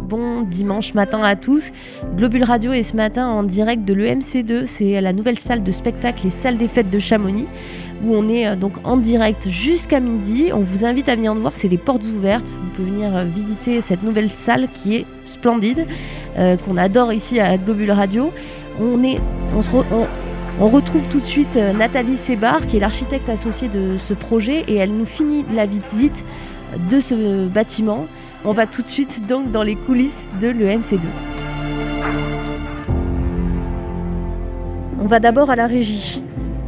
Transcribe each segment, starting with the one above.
Bon dimanche matin à tous. Globule Radio est ce matin en direct de l'EMC2, c'est la nouvelle salle de spectacle, les salles des fêtes de Chamonix, où on est donc en direct jusqu'à midi. On vous invite à venir nous voir, c'est les portes ouvertes. Vous pouvez venir visiter cette nouvelle salle qui est splendide, qu'on adore ici à Globule Radio. On retrouve tout de suite Nathalie Sébar, qui est l'architecte associée de ce projet, et elle nous finit la visite de ce bâtiment. On va tout de suite donc dans les coulisses de l'EMC2. On va d'abord à la régie.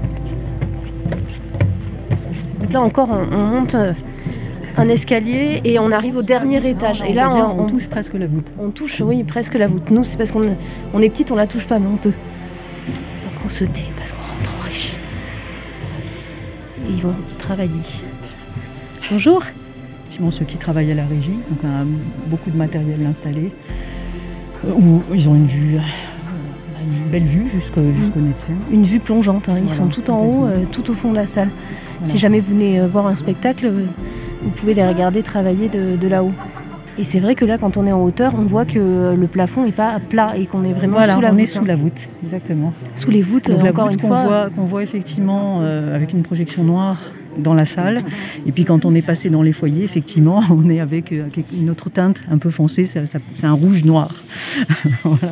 Donc là encore, on monte un escalier et on arrive au dernier étage. Et là, on touche presque la voûte. On touche, oui, presque la voûte. Nous, c'est parce qu'on est petite, on la touche pas, mais on peut. Donc on se tait parce qu'on rentre en régie. Et ils vont travailler. Bonjour. Ceux qui travaillent à la régie, donc on a beaucoup de matériel installé, où ils ont une belle vue jusqu'au médecin. Une vue plongeante, hein. Ils sont tout en haut, tout au fond de la salle. Voilà. Si jamais vous venez voir un spectacle, vous pouvez les regarder travailler de là-haut. Et c'est vrai que là, quand on est en hauteur, on voit que le plafond n'est pas plat et qu'on est vraiment sous la voûte. On est sous la voûte, exactement. Sous les voûtes, donc, encore une fois. Qu'on voit effectivement avec une projection noire dans la salle. Et puis quand on est passé dans les foyers, effectivement, on est avec une autre teinte un peu foncée, c'est un rouge-noir. Voilà.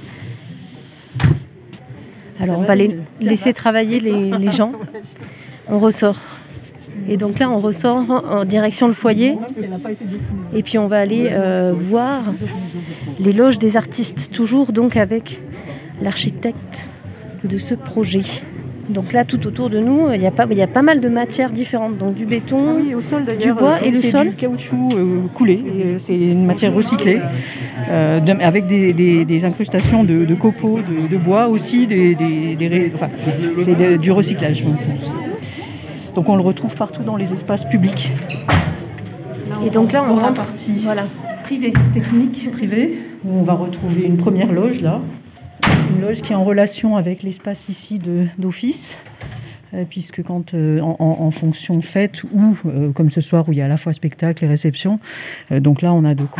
Alors on va laisser travailler les gens. On ressort. Et donc là, on ressort en direction le foyer. Et puis on va aller voir les loges des artistes, toujours donc avec l'architecte de ce projet. Donc là, tout autour de nous, il y a pas mal de matières différentes. Donc du béton, au sol, du bois et le sol. C'est du caoutchouc coulé. C'est une matière recyclée, avec des incrustations de copeaux, de bois aussi. C'est du recyclage. Donc on le retrouve partout dans les espaces publics. Et donc là, on rentre privée, technique privée, où on va retrouver une première loge là. Une loge qui est en relation avec l'espace ici d'office, puisque quand en fonction fête ou comme ce soir où il y a à la fois spectacle et réception, donc là on a de quoi...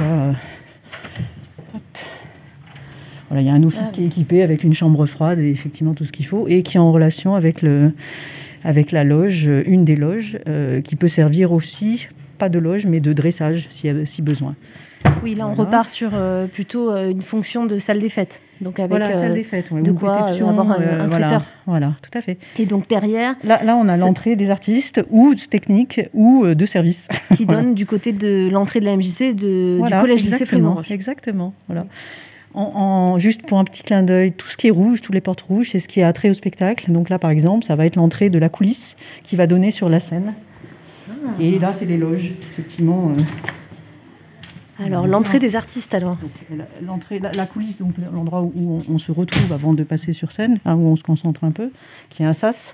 Voilà, il y a un office qui est équipé avec une chambre froide et effectivement tout ce qu'il faut, et qui est en relation avec la loge, une des loges, qui peut servir aussi, pas de loge, mais de dressage si besoin. Oui, là on repart sur plutôt une fonction de salle des fêtes. Donc avec salle des fêtes, de quoi avoir un traiteur. Voilà, tout à fait. Et donc derrière... Là on a l'entrée des artistes, ou techniques, ou de service. Qui donne du côté de l'entrée de la MJC, du collège-lycée Frézon-Roche. Exactement, voilà. Juste pour un petit clin d'œil, tout ce qui est rouge, toutes les portes rouges, c'est ce qui a trait au spectacle. Donc là, par exemple, ça va être l'entrée de la coulisse qui va donner sur la scène. Et là, c'est les loges, effectivement. Alors, l'entrée des artistes, alors donc, la coulisse, donc l'endroit où on se retrouve avant de passer sur scène, où on se concentre un peu, qui est un sas.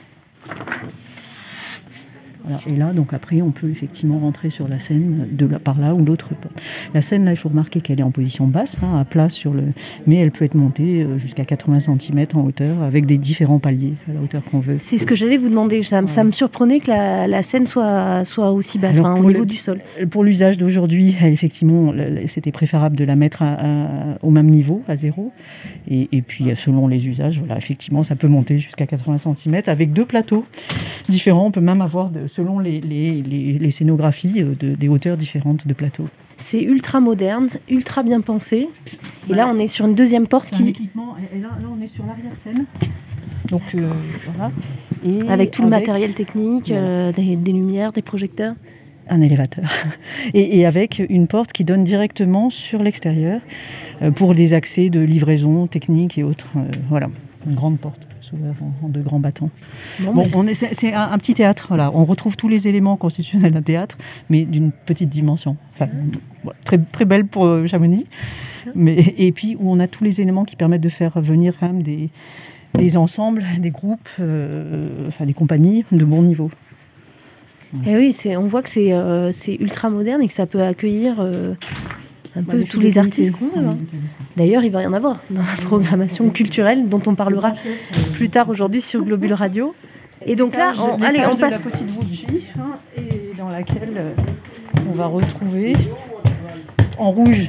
Voilà. Et là, donc après, on peut effectivement rentrer sur la scène par là ou l'autre. La scène, là, il faut remarquer qu'elle est en position basse, à plat mais elle peut être montée jusqu'à 80 cm en hauteur, avec des différents paliers à la hauteur qu'on veut. C'est ce que j'allais vous demander. Ça me surprenait que la scène soit aussi basse, au niveau du sol. Pour l'usage d'aujourd'hui, effectivement, c'était préférable de la mettre au même niveau, à 0. Et puis, selon les usages, voilà, effectivement, ça peut monter jusqu'à 80 cm, avec 2 plateaux différents. On peut même avoir selon les scénographies, des hauteurs différentes de plateaux. C'est ultra moderne, ultra bien pensé. Et là, on est sur une deuxième porte qui... équipement, et là, on est sur l'arrière-scène. Donc, voilà. Et avec tout le matériel technique, des lumières, des projecteurs. Un élévateur. Et avec une porte qui donne directement sur l'extérieur pour des accès de livraison technique et autres. Voilà, une grande porte. En 2 grands battants. C'est un petit théâtre. Voilà. On retrouve tous les éléments constitutionnels d'un théâtre, mais d'une petite dimension. Enfin, très, très belle pour Chamonix. Et puis où on a tous les éléments qui permettent de faire venir quand même des ensembles, des groupes, des compagnies de bon niveau. Et oui, on voit que c'est ultra moderne et que ça peut accueillir un peu tous les artistes qu'on veut. D'ailleurs, il va y en avoir dans la programmation culturelle dont on parlera plus tard aujourd'hui sur Globule Radio. Et donc là, on passe la petite voûte J, et dans laquelle on va retrouver en rouge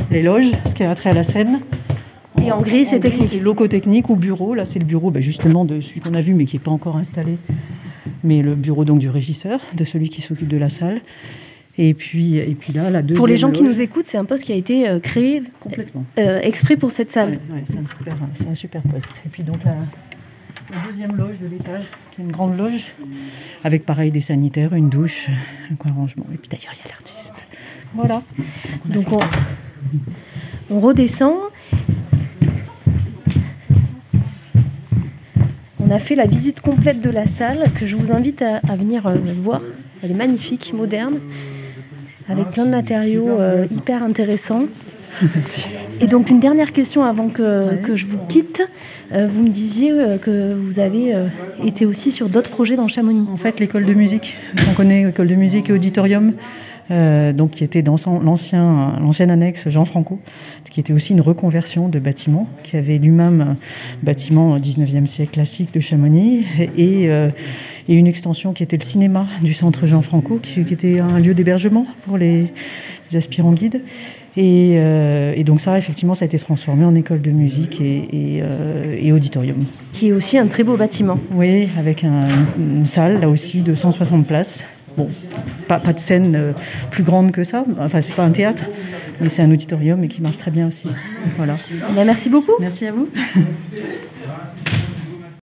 les loges, ce qui a trait à la scène. Et en gris, c'est technique. C'est locaux techniques ou bureau. Là, c'est le bureau justement de celui qu'on a vu, mais qui n'est pas encore installé. Mais le bureau donc du régisseur, de celui qui s'occupe de la salle. Et puis là, la deuxième Pour les gens loge, qui nous écoutent, c'est un poste qui a été créé complètement. Exprès pour cette salle. Ouais, c'est un super poste. Et puis donc la deuxième loge de l'étage, qui est une grande loge, avec pareil des sanitaires, une douche, un coin rangement. Et puis d'ailleurs, il y a l'artiste. Voilà. Donc on redescend. On a fait la visite complète de la salle, que je vous invite à venir voir. Elle est magnifique, moderne, avec plein de matériaux hyper intéressants. Merci. Et donc une dernière question avant que je vous quitte. Vous me disiez que vous avez été aussi sur d'autres projets dans Chamonix. En fait, l'école de musique, on connaît l'école de musique et auditorium, donc qui était dans l'ancienne annexe Jean Franco, qui était aussi une reconversion de bâtiment, qui avait lui-même un bâtiment au 19e siècle classique de Chamonix, et une extension qui était le cinéma du centre Jean Franco, qui était un lieu d'hébergement pour les aspirants guides. Et donc ça, effectivement, ça a été transformé en école de musique et auditorium. Qui est aussi un très beau bâtiment. Oui, avec une salle, là aussi, de 160 places. Bon, pas de scène plus grande que ça. Enfin, c'est pas un théâtre, mais c'est un auditorium et qui marche très bien aussi. Voilà. Merci beaucoup. Merci à vous.